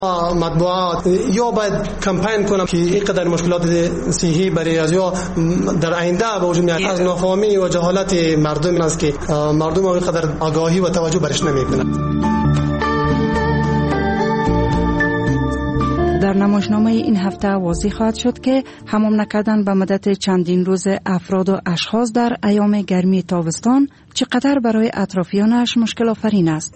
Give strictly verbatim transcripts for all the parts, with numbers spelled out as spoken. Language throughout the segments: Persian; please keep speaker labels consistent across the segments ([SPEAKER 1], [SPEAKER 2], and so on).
[SPEAKER 1] مطبوعات یا باید کمپین کنم که اینقدر مشکلات صحی برای از یا در آینده به وجود میاد. از نافهمی و جهالت مردم است که مردم اینقدر آگاهی و توجه برش نمیکنند.
[SPEAKER 2] در نمایشنامه این هفته واضح خواهد شد که حمام نکردن به مدت چندین روز افراد و اشخاص در ایام گرمی تابستان چقدر برای اطرافیانش مشکل آفرین است.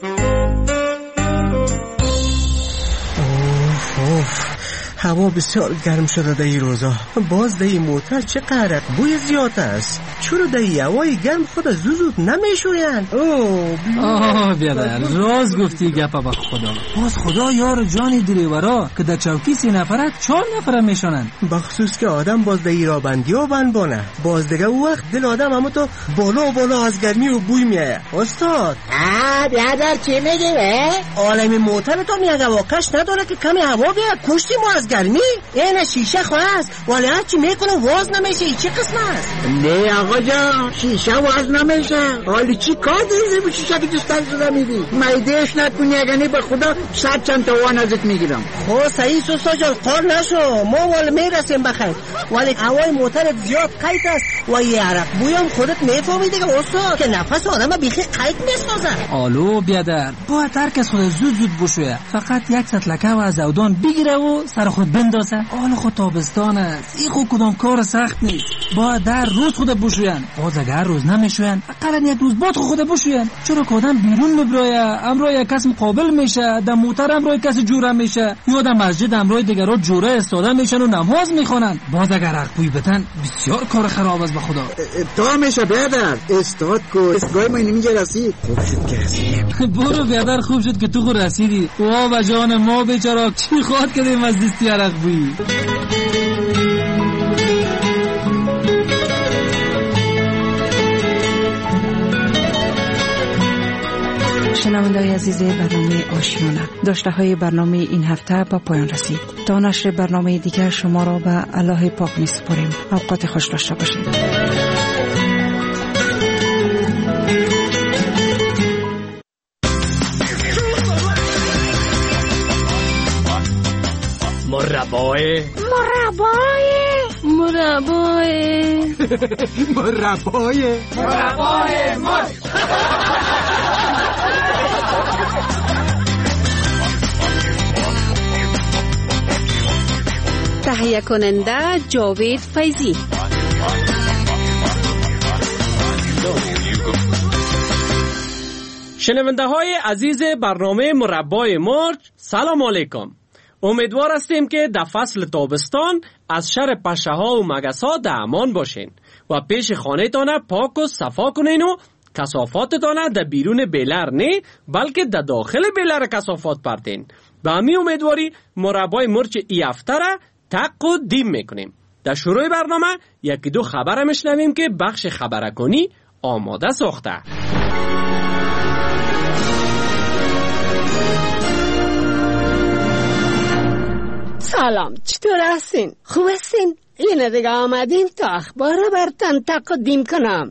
[SPEAKER 3] هوا بسیار گرم شده در این روزا. باز در این موتر چه قدر بوی زیاد است. چرا در این هوای گرم خود زود نمیشوین؟
[SPEAKER 4] اوه بیادر راز گفتی گپا با خدا. باز خدا یار جانی دریورا که در چوکی سی نفره چهار نفره میشونن.
[SPEAKER 3] بخصوص که آدم باز در این رابندی ها بنبانه. باز دیگه او وقت دل آدم همه تو بالا بالا از گرمی و بوی میایه. استاد
[SPEAKER 5] آه بیادر چی میگی به؟
[SPEAKER 3] عالم موتر تو میگه واقعش نداره که کمی هوا بیاد کشتی ما از گرمی. این شیشه خواست ولی هرچی میکنه واز نمیشه. چی قسم است؟
[SPEAKER 5] نه آقا جان شیشه واز نمیشه. حالی چی کار دیزی به شیشه که دوست داشته میدی؟ میدهش نکنی اگه به خدا صد چند تا وان ازت میگیرم.
[SPEAKER 3] خب صحیح سوستا جان قار نشو. ما ولی میرسیم بخیر ولی هوای موتر زیاد قیت است و یه عرق بویم خودت میفهمی دیگه استاد که نفس آدم بیخی قیت میسازه.
[SPEAKER 4] آلو بیادر باید هر کس خود زود زود بشویه. فقط یک سطلکه و از اودان بگیره و سر خود بندازه. حالا خود تابستان است. این خود کدام کار سخت نیست. باید در روز خود بشوین. باز اگر روز نمیشوین اقلا یک روز بعد خود بشوین. چرا که آدم بیرون میبرایه امرای یک کس مقابل میشه. در موتر امرای کس جوره میشه یا در مسجد امرای دیگران جوره استاده میشن و نماز میخونن. باز اگر عقبوی بتن بسیار کار خراب است به خدا.
[SPEAKER 5] تا میشه بیادر استاد کو استگاه ما اینمی رسید. خوب شد که رسیدیم.
[SPEAKER 4] برو بیادر خوب شد که تو خود رسیدی. وا و جان ما بیچاره چی خواد کردیم از دستی عرقبوی.
[SPEAKER 2] شنونده‌های عزیز برنامه آشیانه، داشته های برنامه این هفته با پایان رسید. تا نشر برنامه دیگر شما را به الله پاک می‌سپاریم. اوقات خوش داشته باشید.
[SPEAKER 6] مربای
[SPEAKER 7] مربای مربای
[SPEAKER 6] مربای مربای مر
[SPEAKER 7] تهیه کننده جاوید فیضی.
[SPEAKER 6] شنونده های عزیز برنامه مربای مرغ سلام علیکم. امیدوار هستیم که در فصل تابستان از شر پشه ها و مگس ها در امان باشین و پیش خانه تانه پاک و صفا کنین و کثافات تانه در بیرون بیلر نه بلکه در داخل بیلر کثافات پرتین. به همین امیدواری مربای مرغ ای هفته را تق و دیم میکنیم. در شروع برنامه یکی دو خبر میشنویم که بخش خبرکنی آماده ساخته.
[SPEAKER 8] سلام، چطور هستین؟ خوب هستین؟ اینه دیگه آمدیم تا اخبار رو برتن تقدیم کنم.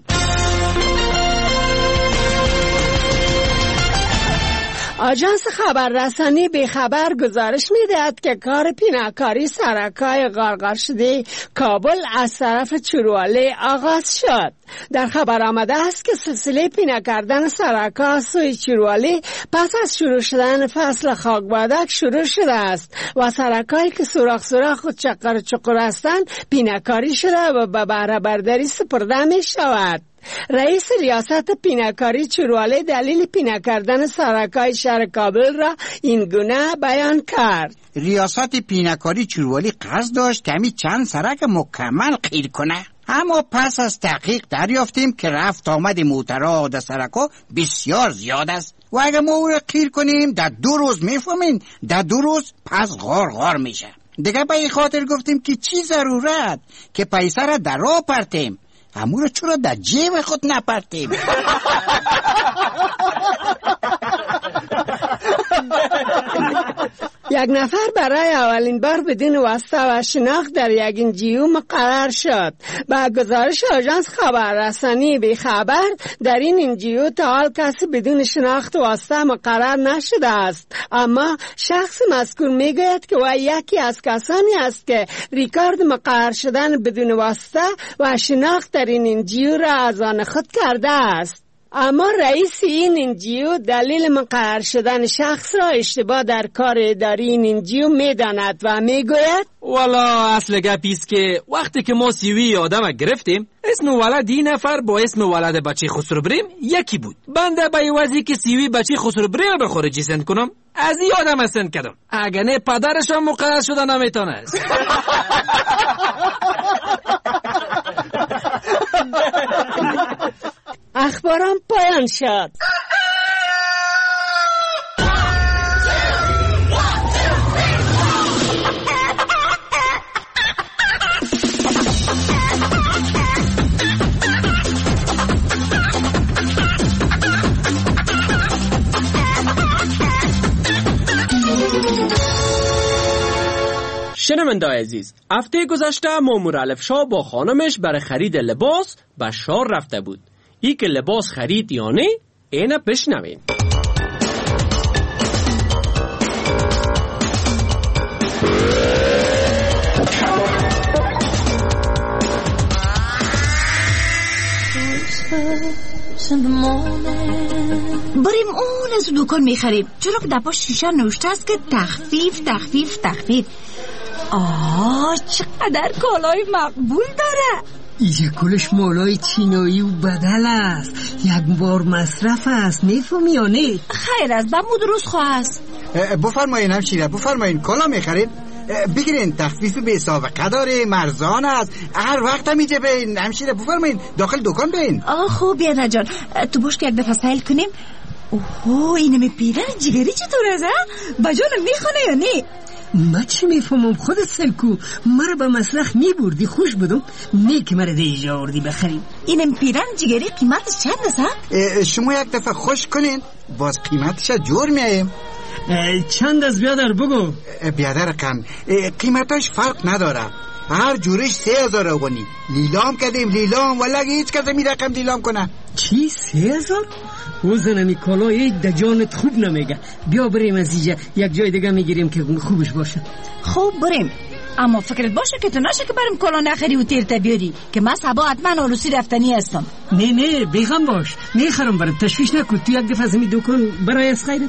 [SPEAKER 8] آژانس خبررسانی به خبر گزارش می‌دهد که کار پینه‌کاری سرکای غارغار شده کابل از طرف چرولی آغاز شد. در خبر آمده است که سلسله پینه کردن سرکا سوی چرولی پس از شروع شدن فصل خاکبادک شروع شده است و سرکایی که سوراخ سوراخ و چقر چقر هستند پینه کاری شده و به بهره برداری سپرده می شود. رئیس ریاست پینه‌کاری چرولی دلیل پینه کردن سرکای شهر کابل را این گونه بیان کرد.
[SPEAKER 5] ریاست پینه‌کاری چرولی قصد داشت کمی چند سرک مکمل خیر کنه، اما پس از تحقیق دریافتیم که رفت آمد موترها در سرکا بسیار زیاد است و اگه ما او را خیر کنیم در دو روز میفهمین در دو روز پس غار غار میشه. دیگه به این خاطر گفتیم که چی ضرورت که پیسه را در راه پرتیم، همون رو چرا در جیب خود نپرتیم.
[SPEAKER 8] یک نفر برای اولین بار بدون واسطه و شناخت در یک انجیو مقرر شد. با گزارش آژانس خبررسانی بی خبر، در این انجیو تا حال کسی بدون شناخت و واسطه مقرر نشده است، اما شخص مذکور میگوید که او یکی از کسانی است که ریکارد مقرر شدن بدون واسطه و شناخت در این انجیو را از آن خود کرده است. اما رئیس این انجیو دلیل مقرر شدن شخص را اشتباه در کار اداری این انجیو میداند و میگوید
[SPEAKER 4] والا اصل گپیست که وقتی که ما سیوی آدم گرفتیم، اسم ولد این نفر با اسم ولد بچه خسرو بریم یکی بود. بنده به عوضی که سیوی بچه خسرو بریم به خارجی سند کنم، از این آدم سند کردم. اگه نه پدرش هم مقرر شده نمیتونه.
[SPEAKER 8] اخبارم پایان شد.
[SPEAKER 6] شنونده عزیز، هفته گذشته مامور الف شاه با خانمش برای خرید لباس به شار رفته بود. ای که لباس خرید یا نه، اینه بشنوین.
[SPEAKER 9] بریم اون از دکان میخریم، چرا که دپاش شیشه نوشته است که تخفیف تخفیف تخفیف. آه چقدر کالای مقبول داره.
[SPEAKER 3] ایجا کلش مالای چینایی و بدل است، یک بار مصرف است، میفهمی یا نه؟
[SPEAKER 9] خیر است، بمو درست خواه است.
[SPEAKER 5] بفرمایین همشیره، بفرمایین. کالا میخرید؟ بگیرین، تخفیف به حساب داره، مرزان است، هر وقت هم اینجا بین. همشیره بفرمایین داخل دکان بین.
[SPEAKER 9] آه خوب بیاده جان، تو باش که یک دفعه سیل کنیم. اوه اینمی پیرن جگری چطور است؟ بجانم میخونه یا نه؟
[SPEAKER 3] ما چی میفهمم، خودت سلکو مرا به مسلخ میبردی، خوش بدم نه که مرا دیجا آوردی بخریم.
[SPEAKER 9] اینم پیرن جگری قیمتش چند است؟
[SPEAKER 5] شما یک دفعه خوش کنین باز قیمتش جور میایم.
[SPEAKER 3] چند از بیادر بگو.
[SPEAKER 5] بیادر کم قیمتش فرق نداره، هر جورش سه هزار افغانی. لیلام کردیم لیلام، ولی هیچ کسی می رقم لیلام کنه.
[SPEAKER 3] چی سه هزار؟ او زنمی کالای دجانت خوب نمیگه. بیا بریم از اینجا یک جای دیگه میگیریم که خوبش باشه.
[SPEAKER 9] خوب بریم، اما فکرت باشه که تو نشه که بریم کالا نخری و تیرت بیاری، که من صبا حتما آلوسی رفتنی هستم.
[SPEAKER 3] نه نه بیغم باش، میخرم برات، تشویش نکن. تو یک دفعه زمین دکان برای از خیرت.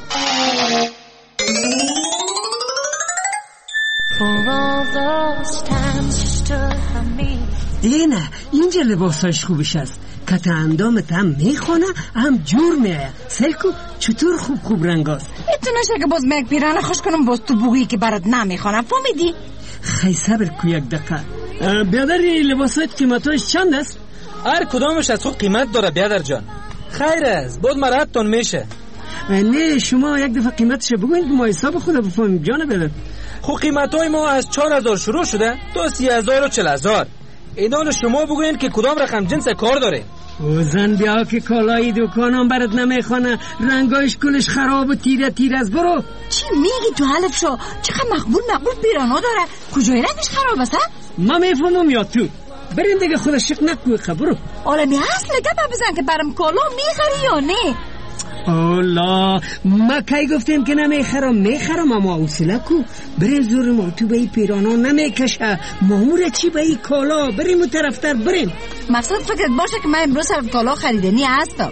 [SPEAKER 3] اینه اینجا لباساش خوبش است، کت اندامت هم میخونه هم جور میایه. سلکو چطور خوب خوب رنگ است.
[SPEAKER 9] تو نشه که باز مک پیرانه خوش کنم باز تو بوگی که برات نمیخونه، فهمیدی؟
[SPEAKER 3] خیلی صبر کو یک دقیقه. بیادر لباسات قیمتاش چند است؟
[SPEAKER 4] هر کدامش از خود قیمت داره بیادر جان. خیر است، بود مراتون میشه.
[SPEAKER 3] نه شما یک دفعه قیمتش بگوین که ما حساب خود بفهمیم جان بیادر.
[SPEAKER 4] خب قیمتای ما از چهار هزار شروع شده تا سی هزار و چل هزار. اینان شما بگوین که کدام رقم جنس کار داره.
[SPEAKER 3] او زن بیا که کالای دکانم برات نمیخونه، رنگایش کلش خراب و تیره تیره از. برو.
[SPEAKER 9] چی میگی تو حلف شو؟ چقدر مقبول مقبول پیرانا داره، کجای رنگش خراب است؟
[SPEAKER 3] ما میفهمم یا تو؟ بریم دیگه خودش شک نکوی خبرو.
[SPEAKER 9] آلمی اصل گپ بزن که برام کالا میخری یا نه؟
[SPEAKER 3] اولا ما کی گفتیم که نمیخرم؟ میخرم، اما حوصله کو. بریم زور ما تو به این پیرانا نمیکشه. مامور چی به این کالا؟ بریم اون طرفتر بریم.
[SPEAKER 9] مقصد فکرت باشه که من امروز صرف کالا خریدنی هستم.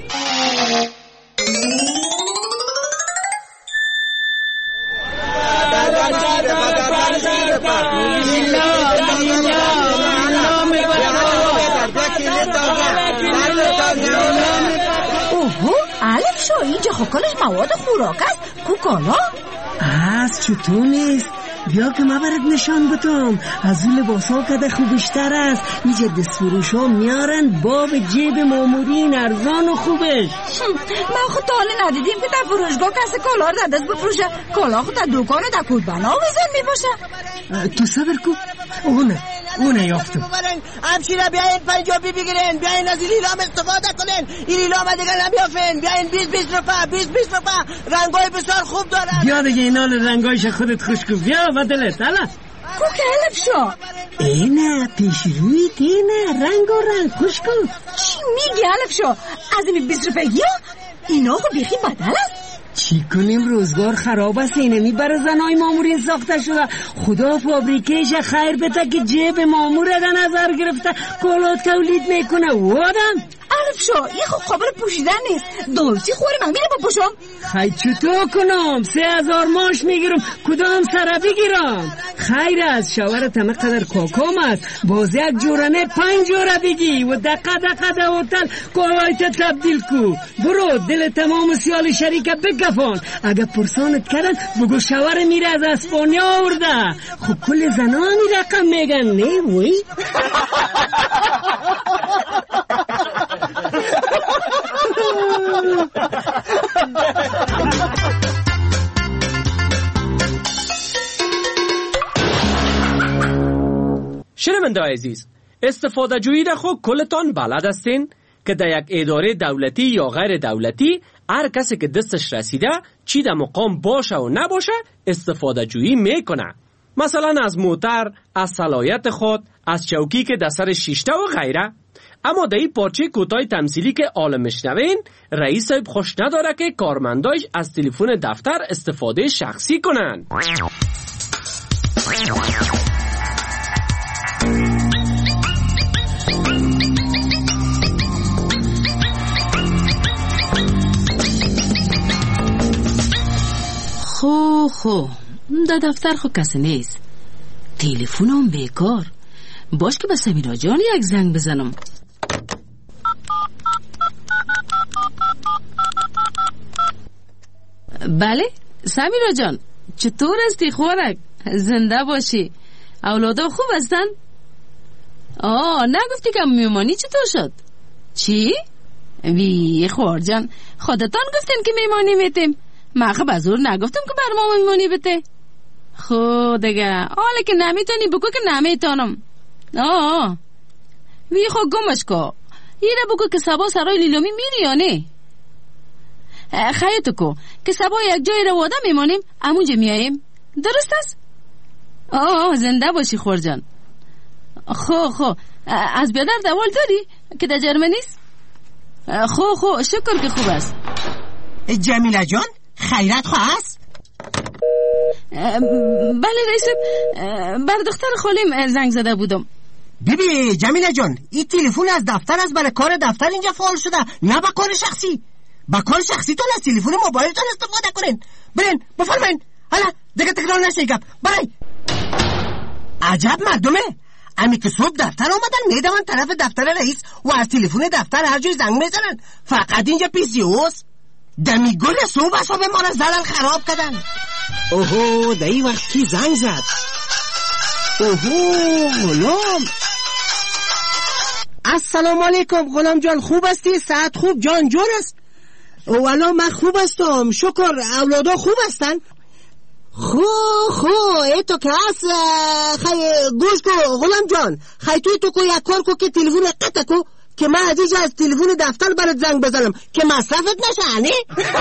[SPEAKER 9] الف شو اینجا خوکالش مواد خوراک است، کو کالا؟
[SPEAKER 3] از چطور نیست؟ بیا که ما برات نشان بدم. از اون لباسا کده خوبشتر است. اینجا دست فروش ها میارن باب جیب مامورین ارزان و خوبش.
[SPEAKER 9] من خود تا حالی ندیدیم که در فروشگاه کسی کالا رو در دست بفروشه. کالا خود در دکان در کود بنا ویزن میباشه.
[SPEAKER 3] تو صبر کو، اونه اونه یافتم.
[SPEAKER 10] همشیره بیاین پنجابی بگیرین، بیاین از این لیلام استفاده کنین. این لیلام دیگه نمیافین. بیاین بیست بیست روپا بیست بیست روپا رنگای بسیار خوب دارن.
[SPEAKER 3] بیا دیگه اینا رنگایش خودت خوش کن. بیا بدلت حالا
[SPEAKER 9] کو که علف شو
[SPEAKER 3] اینه پیش روی تینه رنگ و رنگ خوش کن.
[SPEAKER 9] چی میگی علف شو؟ از این بیست روپایی ها اینا خو بیخی بدل است.
[SPEAKER 3] چی کنیم روزگار خراب است. اینه میبره زنای مامورین ساخته شده. خدا فابریکیش خیر بده که جیب مامور در نظر گرفته کالات تولید میکنه. وادم
[SPEAKER 9] علف شو این خب قابل پوشیدن نیست. دولتی خوری من میره با پوشم.
[SPEAKER 3] خیلی چطور کنم؟ سه هزار ماش میگیرم کدام سره بگیرم؟ خیر است شوهر تمه قدر کاکام است. باز یک جورنه پنج جوره بگی و دقه دقه ده هتل کالایت تبدیل کو. برو دل تمام سیال شریکه بگفان. اگه پرسانت کردن بگو شوهر میره از اسپانیا آورده. خب کل زنانی رقم میگن نه وی؟
[SPEAKER 6] شنونده عزیز، استفاده جویی ده خود کلتان بلد هستین که در یک اداره دولتی یا غیر دولتی هر کسی که دستش رسیده چی در مقام باشه و نباشه استفاده جویی میکنه. مثلا از موتر، از صلاحیت خود، از چوکی که در سر شیشته و غیره. اما در این پارچه کوتاه تمثیلی که آل مشنوین، رئیس صاحب خوش نداره که کارمندایش از تلفن دفتر استفاده شخصی کنن.
[SPEAKER 11] خو خو در دفتر خو کسی نیست. تلفنم بیکار. باش که به سمیرا جان یک زنگ بزنم. بله سمیرا جان چطور هستی خورک؟ زنده باشی. اولادا خوب هستن؟ آه نگفتی که میمانی چطور شد؟ چی؟ وی خور جان خودتان گفتین که میمانی میتیم. من خب از اون نگفتم که بر ما میمانی بته. خود دیگه حالا که نمیتونی بگو که نمیتونم. آه وی خود گمش کو. یه بگو که سبا سرای لیلامی میری یا نه؟ خیلی کو که سبا یک جای رو واده میمانیم امونجا میاییم. درست است؟ آه زنده باشی خور جان. خو خو از بیادر دوال داری که در جرمنی است؟ خو خو شکر که خوب است.
[SPEAKER 10] جمیله جان خیرت خواه است؟
[SPEAKER 11] بله رئیسم بر دختر خالیم زنگ زده بودم.
[SPEAKER 10] بیبی جمیله جان این تلفن از دفتر است. برای کار دفتر اینجا فعال شده نه با کار شخصی. با کار شخصی تون از تلفن موبایلتون استفاده کنین. برین بفرمین. حالا دیگه تکرار نشه گپ. برای عجب مردمه. امی که صبح دفتر آمدن میدون طرف دفتر رئیس و از تلفن دفتر هر جای زنگ میزنن. فقط اینجا پیسی اوست. دمی گل صبح صبح ما را زدن خراب کردن. اوهو در این وقت کی زنگ زد؟ اوهو غلام. السلام علیکم غلام جان خوب هستی؟ صحت خوب جان جور است؟ والا من خوب هستم شکر. اولادا خوب هستن؟ خو خو ایتو که هست خی گوش کو غلام جان. خی توی تو کو یک کار کو که تلفون قطع کو که من از اینجا از تلفون دفتر برات زنگ بزنم که مصرفت نشه. نه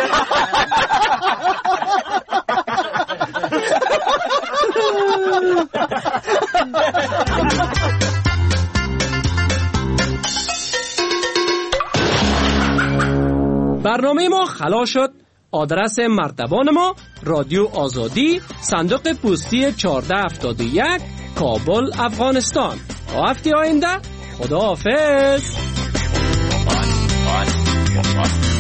[SPEAKER 6] برنامه ما خلاص شد. آدرس مرتبان ما رادیو آزادی صندوق پستی چهارده هفتاد و یک کابل افغانستان. تا هفته آینده خدا حافظ.